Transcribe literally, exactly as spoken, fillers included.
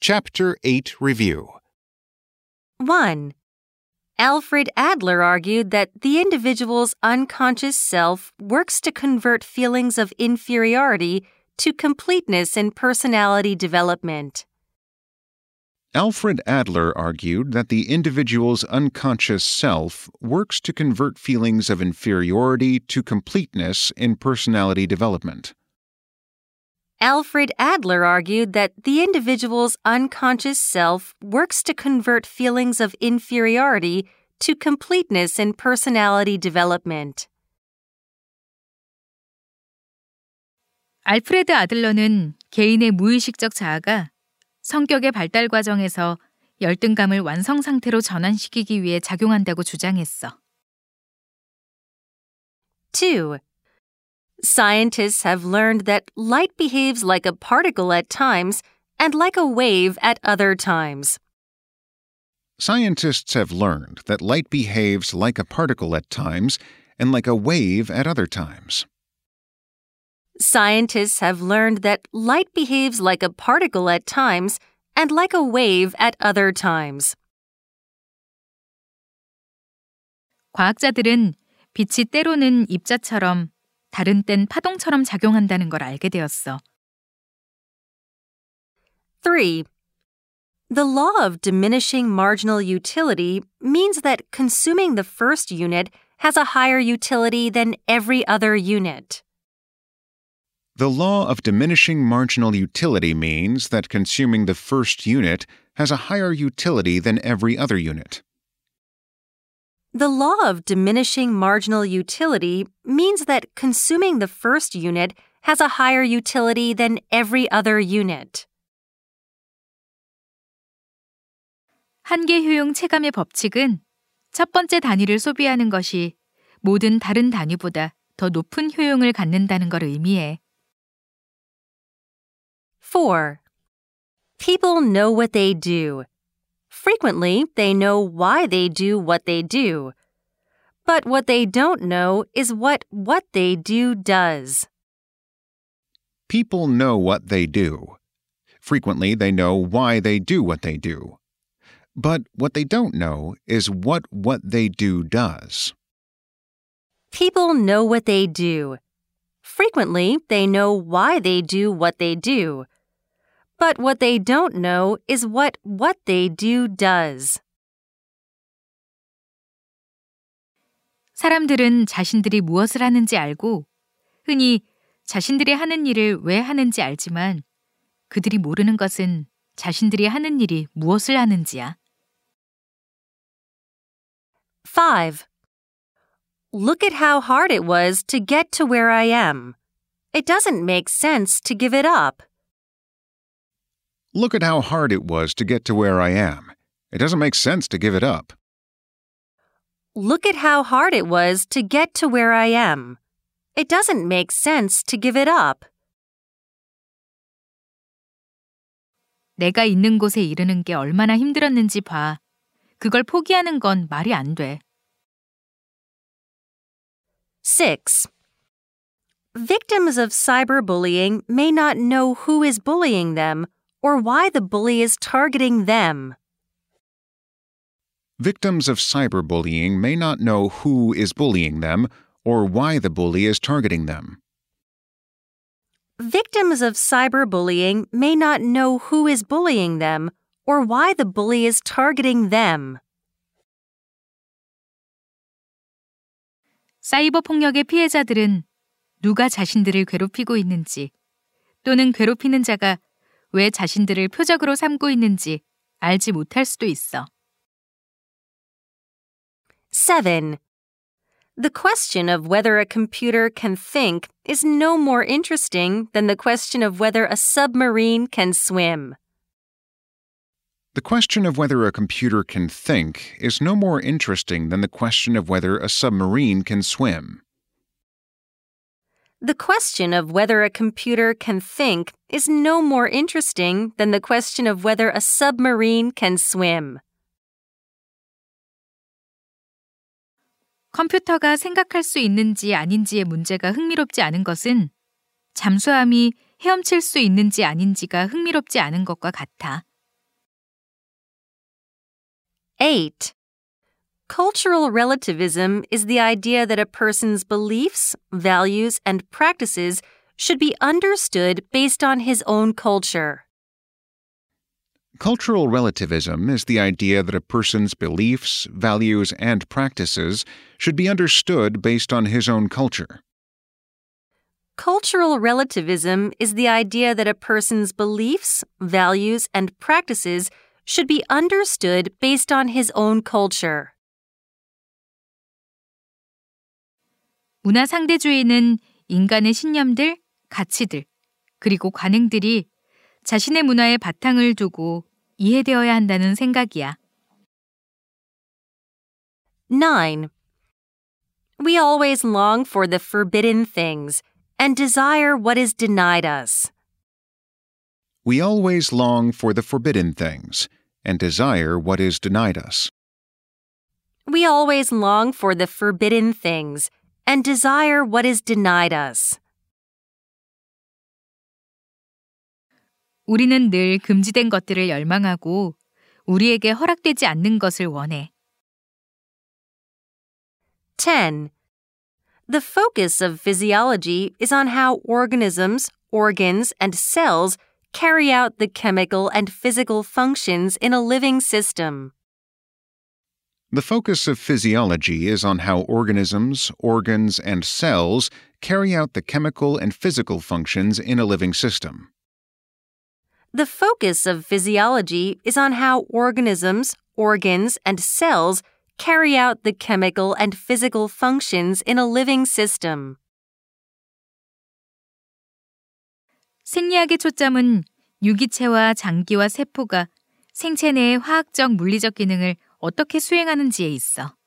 Chapter eight Review. one. Alfred Adler argued that the individual's unconscious self works to convert feelings of inferiority to completeness in personality development. Alfred Adler argued that the individual's unconscious self works to convert feelings of inferiority to completeness in personality development. Alfred Adler argued that the individual's unconscious self works to convert feelings of inferiority to completeness in personality development. 알프레드 아들러는 개인의 무의식적 자아가 성격의 발달 과정에서 열등감을 완성 상태로 전환시키기 위해 작용한다고 주장했어. two. Scientists have learned that light behaves like a particle at times and like a wave at other times. Scientists have learned that light behaves like a particle at times and like a wave at other times. Scientists have learned that light behaves like a particle at times and like a wave at other times. 과학자들은 빛이 때로는 입자처럼 다른 땐 파동처럼 작용한다는 걸 알게 되었어. three. The law of diminishing marginal utility means that consuming the first unit has a higher utility than every other unit. The law of diminishing marginal utility means that consuming the first unit has a higher utility than every other unit. The law of diminishing marginal utility means that consuming the first unit has a higher utility than every other unit. 한계 효용 체감의 법칙은 첫 번째 단위를 소비하는 것이 모든 다른 단위보다 더 높은 효용을 갖는다는 걸 의미해. four. People know what they do. Frequently, they know why they do what they do. But what they don't know is what what they do does. People know what they do. Frequently, they know why they do what they do. But what they don't know is what what they do does. People know what they do. Frequently, they know why they do what they do. But what they don't know is what what they do does. 사람들은 자신들이 무엇을 하는지 알고 흔히 자신들이 하는 일을 왜 하는지 알지만 그들이 모르는 것은 자신들이 하는 일이 무엇을 하는지야. five. Look at how hard it was to get to where I am. It doesn't make sense to give it up. Look at how hard it was to get to where I am. It doesn't make sense to give it up. Look at how hard it was to get to where I am. It doesn't make sense to give it up. 내가 있는 곳에 이르는 게 얼마나 힘들었는지 봐. 그걸 포기하는 건 말이 안 돼. six. Victims of cyberbullying may not know who is bullying them or why the bully is targeting them. Victims of cyberbullying may not know who is bullying them or why the bully is targeting them. Victims of cyberbullying may not know who is bullying them or why the bully is targeting them. 사이버 폭력의 피해자들은 누가 자신들을 괴롭히고 있는지 또는 괴롭히는 자가 왜 자신들을 표적으로 삼고 있는지 알지 못할 수도 있어. seven. The question of whether a computer can think is no more interesting than the question of whether a submarine can swim. The question of whether a computer can think is no more interesting than the question of whether a submarine can swim. The question of whether a computer can think is no more interesting than the question of whether a submarine can swim. 컴퓨터가 생각할 수 있는지 아닌지의 문제가 흥미롭지 않은 것은 잠수함이 헤엄칠 수 있는지 아닌지가 흥미롭지 않은 것과 같아. eight. Cultural relativism is the idea that a person's beliefs, values, and practices should be understood based on his own culture. Cultural relativism is the idea that a person's beliefs, values, and practices should be understood based on his own culture. Cultural relativism is the idea that a person's beliefs, values, and practices should be understood based on his own culture. 문화 상대주의는 인간의 신념들, 가치들, 그리고 관행들이 자신의 문화에 바탕을 두고 이해되어야 한다는 생각이야. nine. We always long for the forbidden things and desire what is denied us. We always long for the forbidden things and desire what is denied us. We always long for the forbidden things and desire what is denied us. 우리는 늘 금지된 것들을 열망하고 우리에게 허락되지 않는 것을 원해. ten. The focus of physiology is on how organisms, organs, and cells carry out the chemical and physical functions in a living system. The focus of physiology is on how organisms, organs, and cells carry out the chemical and physical functions in a living system. The focus of physiology is on how organisms, organs, and cells carry out the chemical and physical functions in a living system. 생리학의 초점은 유기체와 장기와 세포가 생체 내의 화학적, 물리적 기능을 어떻게 수행하는지에 있어.